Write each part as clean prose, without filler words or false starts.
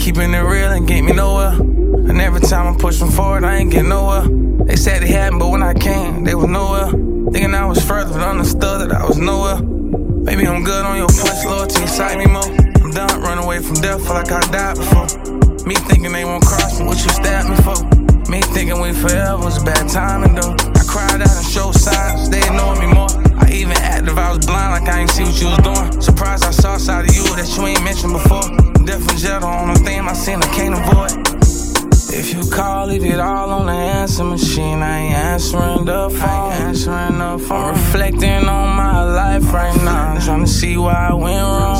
keeping it real ain't get me nowhere. And every time I'm pushing forward, I ain't getting nowhere. They said it happened, but when I came, they was nowhere. Thinking I was further, but understood that I was nowhere. Maybe I'm good on your punch, loyalty excite me more. I'm done running away from death, feel like I died before. Me thinking they won't cross me, what you stabbed me for? Me thinking we forever was bad timing though. I cried out and showed signs, they ignored me more. I even acted if I was blind like I ain't see what you was doing. Surprised I saw a side of you that you ain't mentioned before. Death and jail, the only thing I seen I can't avoid. If you call, leave it all on the answer machine. I ain't answering the phone. I'm reflecting on my life right now. I'm trying to see why I went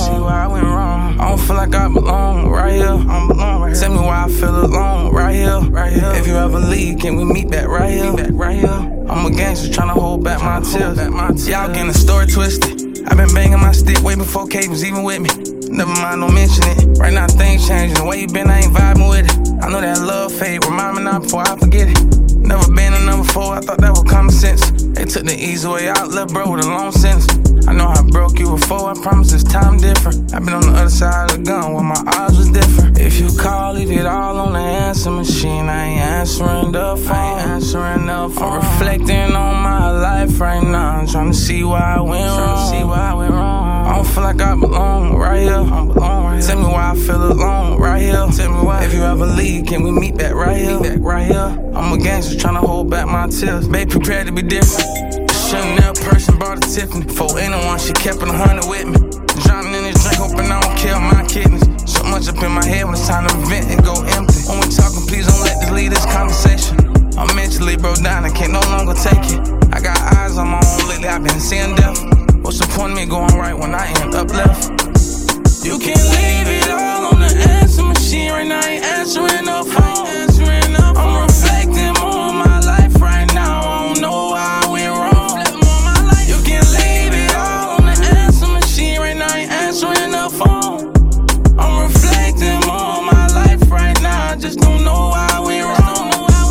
wrong. I don't feel like I belong right here. Tell me why I feel alone right here. If you ever leave, can we meet back right here? I'm a gangster trying to hold back my tears. Y'all getting the story twisted. I've been banging my stick way before Kate was even with me. Never mind, don't mention it. Right now things changing. The way you been, I ain't vibing with it. I know that love fade. Remind me now before I forget it. Never been a number 4, I thought that was common sense. They took the easy way out, left bro with a long sentence. I know I broke you before, I promise this time different. I've been on the other side of the gun where my odds was different. If you call, leave it all on the answer machine. I ain't answering the phone. I'm reflecting on my life right now. I'm trying to see why I went wrong. I don't feel like I belong right here. Tell me why I feel alone right here. Tell me why. If you ever leave, can we meet back right here? I'm a gangster trying to hold back my tears. Babe, prepare to be different. Chanel person bought a Tiffany. For anyone, she kept it 100 with me. Drowning in this drink, hoping I don't kill my kidneys. So much up in my head when it's time to vent and go empty. When we talking, please don't let this lead this conversation. I'm mentally broke down, I can't no longer take it. I got eyes on my own lately, I've been seeing death. What's the point of me going right when I end up left? You can leave it all on the answer machine. Right now, I ain't answering the phone. I'm reflecting more on my life right now. I don't know why I went wrong. You can leave it all on the answer machine. Right now, I ain't answering the phone. I'm reflecting more on my life right now. I just don't know why I went wrong.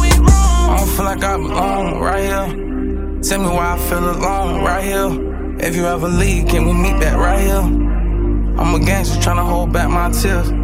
I don't feel like I belong right here. Tell me why I feel alone right here. If you ever leave, can we meet back right here? I'm a gangster trying to hold back my tears.